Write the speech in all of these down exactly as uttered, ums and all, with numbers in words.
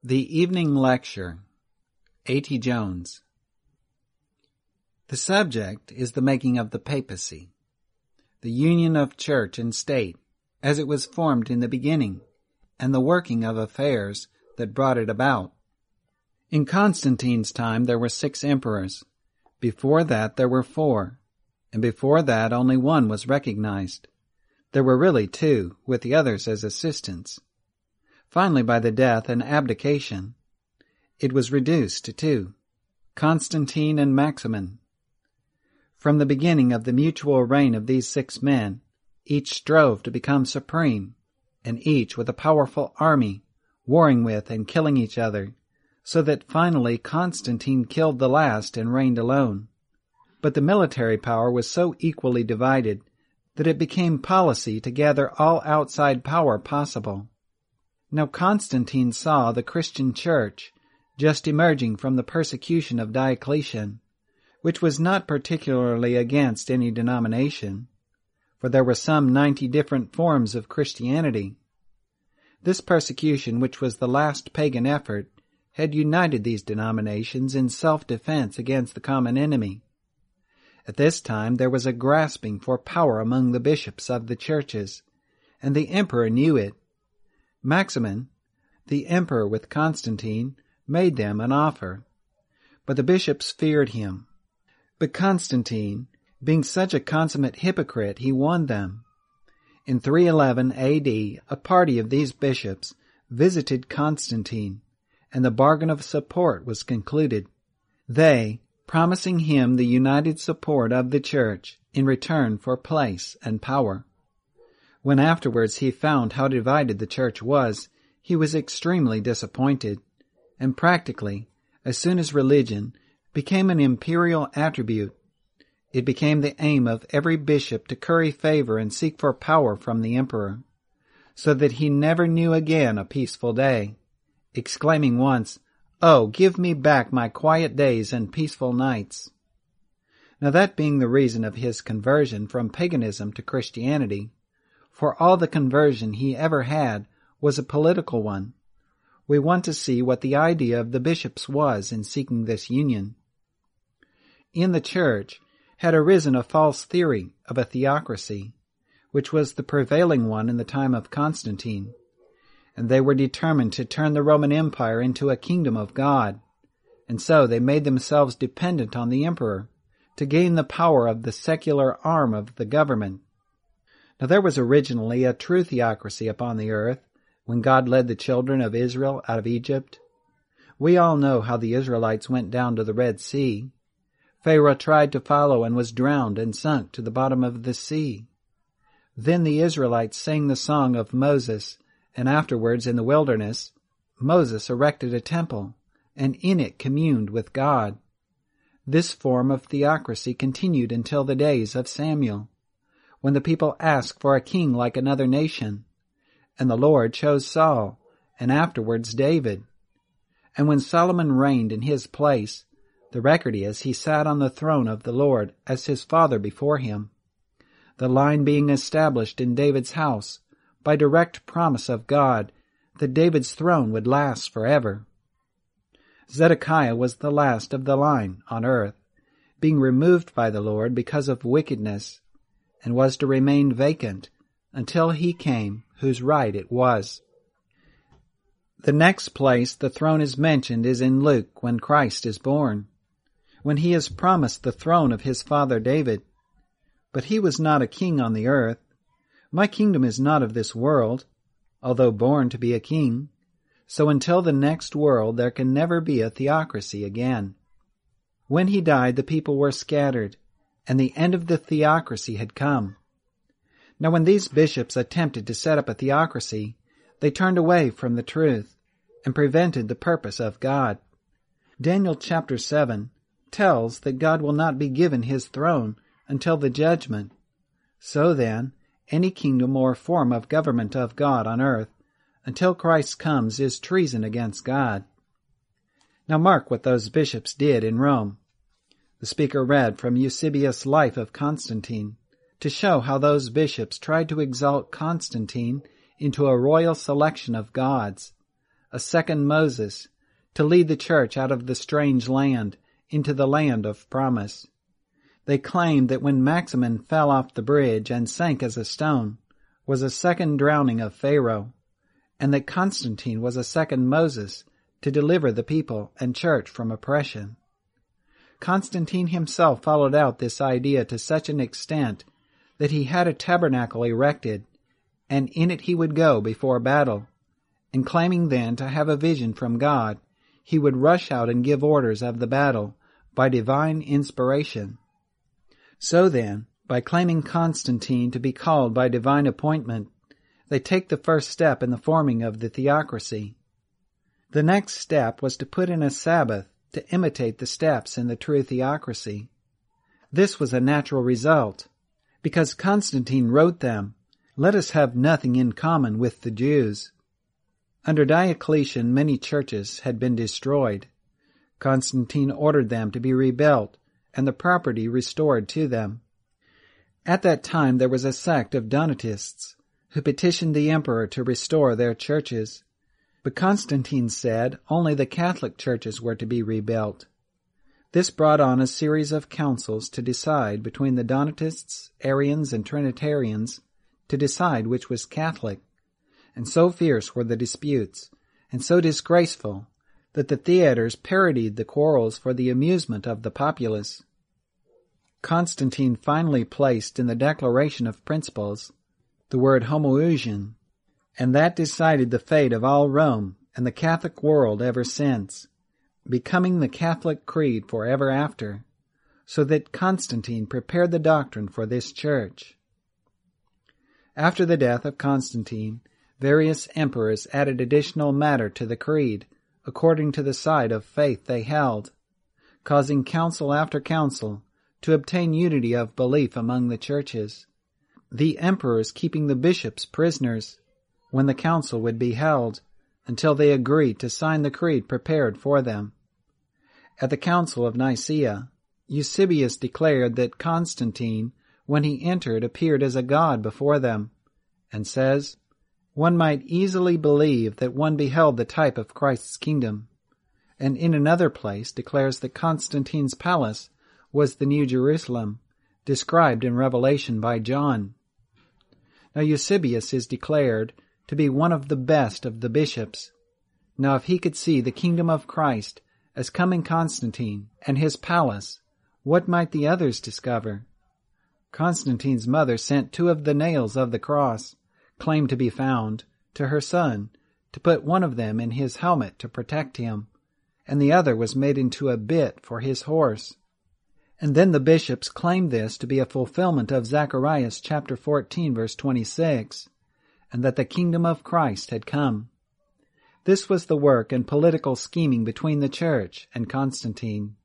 The Evening Lecture, A T Jones. The subject is the making of the papacy, the union of church and state as it was formed in the beginning, and the working of affairs that brought it about. In Constantine's time there were six emperors. Before that there were four, and before that only one was recognized. There were really two, with the others as assistants. Finally, by the death and abdication, it was reduced to two, Constantine and Maximin. From the beginning of the mutual reign of these six men, each strove to become supreme, and each with a powerful army, warring with and killing each other, so that finally Constantine killed the last and reigned alone. But the military power was so equally divided that it became policy to gather all outside power possible. Now Constantine saw the Christian church just emerging from the persecution of Diocletian, which was not particularly against any denomination, for there were some ninety different forms of Christianity. This persecution, which was the last pagan effort, had united these denominations in self-defense against the common enemy. At this time there was a grasping for power among the bishops of the churches, and the emperor knew it. Maximin, the emperor with Constantine, made them an offer, but the bishops feared him. But Constantine, being such a consummate hypocrite, he won them. In three eleven A D, a party of these bishops visited Constantine, and the bargain of support was concluded, they promising him the united support of the church in return for place and power. When afterwards he found how divided the church was, he was extremely disappointed, and practically, as soon as religion became an imperial attribute, it became the aim of every bishop to curry favor and seek for power from the emperor, so that he never knew again a peaceful day, exclaiming once, "Oh, give me back my quiet days and peaceful nights." Now that being the reason of his conversion from paganism to Christianity, for all the conversion he ever had was a political one, we want to see what the idea of the bishops was in seeking this union. In the church had arisen a false theory of a theocracy, which was the prevailing one in the time of Constantine, and they were determined to turn the Roman Empire into a kingdom of God, and so they made themselves dependent on the emperor to gain the power of the secular arm of the government. Now there was originally a true theocracy upon the earth when God led the children of Israel out of Egypt. We all know how the Israelites went down to the Red Sea. Pharaoh tried to follow and was drowned and sunk to the bottom of the sea. Then the Israelites sang the song of Moses, and afterwards in the wilderness Moses erected a temple, and in it communed with God. This form of theocracy continued until the days of Samuel, when the people asked for a king like another nation, and the Lord chose Saul, and afterwards David. And when Solomon reigned in his place, the record is he sat on the throne of the Lord as his father before him, the line being established in David's house by direct promise of God that David's throne would last forever. Zedekiah was the last of the line on earth, being removed by the Lord because of wickedness, and was to remain vacant until he came whose right it was. The next place the throne is mentioned is in Luke when Christ is born, when he is promised the throne of his father David. But he was not a king on the earth. My kingdom is not of this world, although born to be a king. So until the next world there can never be a theocracy again. When he died, the people were scattered, and the end of the theocracy had come. Now when these bishops attempted to set up a theocracy, they turned away from the truth and prevented the purpose of God. Daniel chapter seven tells that God will not be given his throne until the judgment. So then, any kingdom or form of government of God on earth until Christ comes is treason against God. Now mark what those bishops did in Rome. The speaker read from Eusebius' Life of Constantine to show how those bishops tried to exalt Constantine into a royal selection of gods, a second Moses, to lead the church out of the strange land into the land of promise. They claimed that when Maximin fell off the bridge and sank as a stone was a second drowning of Pharaoh, and that Constantine was a second Moses to deliver the people and church from oppression. Constantine himself followed out this idea to such an extent that he had a tabernacle erected, and in it he would go before battle, and claiming then to have a vision from God, he would rush out and give orders of the battle by divine inspiration. So then, by claiming Constantine to be called by divine appointment, they take the first step in the forming of the theocracy. The next step was to put in a Sabbath to imitate the steps in the true theocracy. This was a natural result, because Constantine wrote them, "Let us have nothing in common with the Jews." Under Diocletian, many churches had been destroyed. Constantine ordered them to be rebuilt and the property restored to them. At that time there was a sect of Donatists who petitioned the emperor to restore their churches, but Constantine said only the Catholic churches were to be rebuilt. This brought on a series of councils to decide between the Donatists, Arians, and Trinitarians to decide which was Catholic, and so fierce were the disputes, and so disgraceful, that the theaters parodied the quarrels for the amusement of the populace. Constantine finally placed in the Declaration of Principles the word homoousion, and that decided the fate of all Rome and the Catholic world ever since, becoming the Catholic creed forever after, so that Constantine prepared the doctrine for this church. After the death of Constantine, various emperors added additional matter to the creed, according to the side of faith they held, causing council after council to obtain unity of belief among the churches, the emperors keeping the bishops prisoners when the council would be held, until they agreed to sign the creed prepared for them. At the Council of Nicaea, Eusebius declared that Constantine, when he entered, appeared as a god before them, and says, "One might easily believe that one beheld the type of Christ's kingdom," and in another place declares that Constantine's palace was the New Jerusalem, described in Revelation by John. Now Eusebius is declared to be one of the best of the bishops. Now if he could see the kingdom of Christ as coming Constantine and his palace, what might the others discover? Constantine's mother sent two of the nails of the cross, claimed to be found, to her son, to put one of them in his helmet to protect him, and the other was made into a bit for his horse. And then the bishops claimed this to be a fulfillment of Zechariah chapter fourteen, verse twenty-six, and that the kingdom of Christ had come. This was the work and political scheming between the church and Constantine.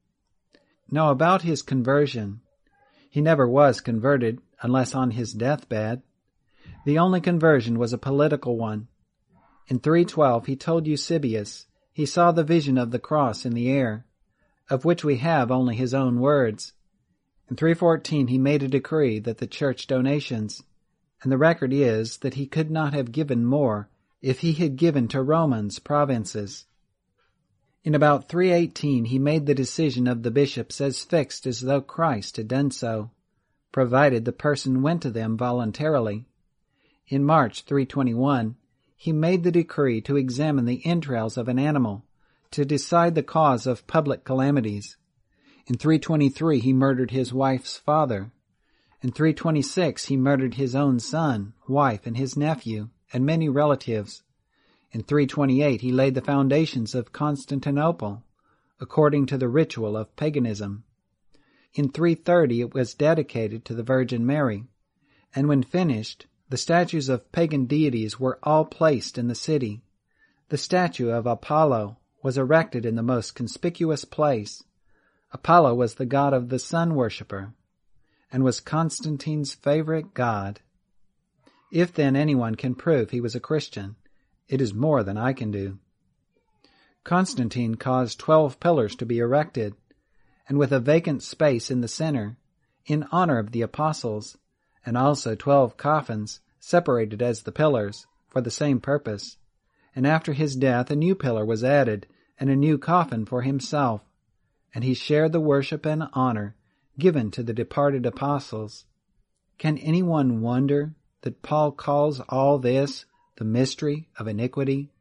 Now about his conversion, he never was converted unless on his deathbed. The only conversion was a political one. In three twelve he told Eusebius he saw the vision of the cross in the air, of which we have only his own words. In three fourteen he made a decree that the church donations, and the record is that he could not have given more if he had given to Romans provinces. In about three eighteen he made the decision of the bishops as fixed as though Christ had done so, provided the person went to them voluntarily. In March three twenty-one he made the decree to examine the entrails of an animal, to decide the cause of public calamities. In three twenty-three he murdered his wife's father. In three twenty-six he murdered his own son, wife, and his nephew, and many relatives. In three twenty-eight he laid the foundations of Constantinople, according to the ritual of paganism. In three thirty it was dedicated to the Virgin Mary, and when finished, the statues of pagan deities were all placed in the city. The statue of Apollo was erected in the most conspicuous place. Apollo was the god of the sun worshipper, and was Constantine's favorite god. If then anyone can prove he was a Christian, it is more than I can do. Constantine caused twelve pillars to be erected, and with a vacant space in the center, in honor of the apostles, and also twelve coffins, separated as the pillars, for the same purpose, and after his death a new pillar was added, and a new coffin for himself, and he shared the worship and honor given to the departed apostles. Can anyone wonder that Paul calls all this the mystery of iniquity?